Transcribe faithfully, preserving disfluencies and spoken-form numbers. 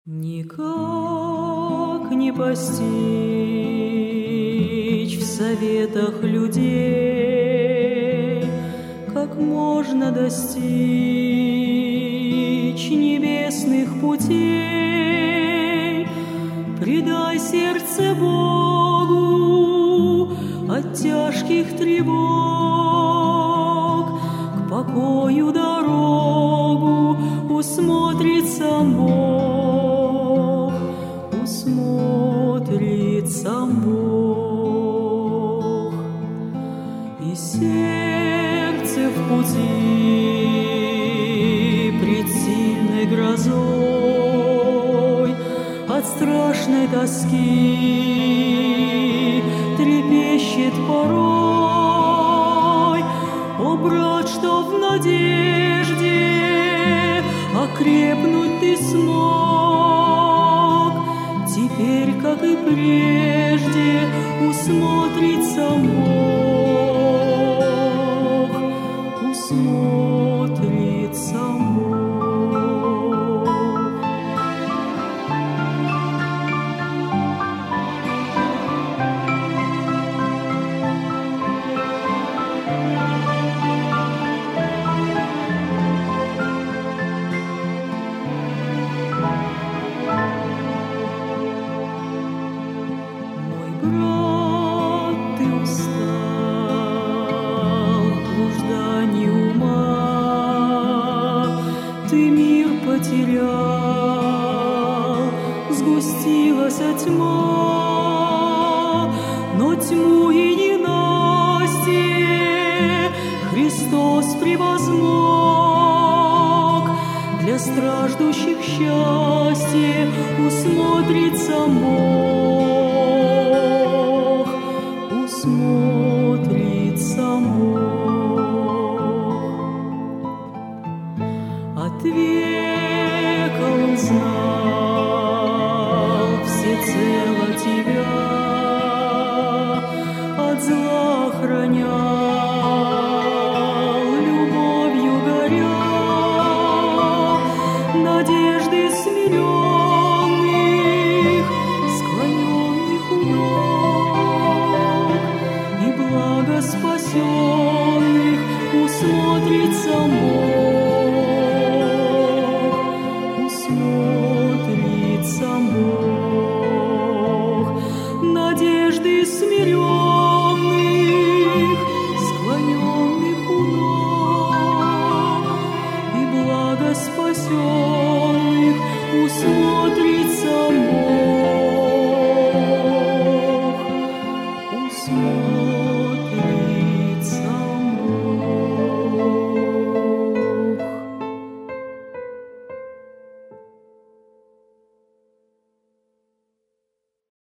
Никак не постичь в советах людей, как можно достичь небесных путей. Предай сердце Богу от тяжких тревог, к покою дорогу усмотрит сам Бог, усмотрит сам Бог. И сердце в пути пред сильной грозой от страшной тоски трепещет порой. О, брат, что в надежде окрепнуть ты смог, теперь, как и прежде, усмотрит сам Бог, усмотрит сам Бог. Брат, ты устал в блуждании ума, ты мир потерял, сгустилась тьма, но тьму и ненастье Христос превозмог. Для страждущих счастье усмотрит сам Бог, усмотрит сам Бог. От века Он знал всецело тебя, от зла охранял, любовью горя, надежды смиренных, склоненных у ног, и благо спасенных усмотрит сам Бог, усмотрит сам Бог. Надежды смиренных, склоненных у ног, и благо спасенных усмотрит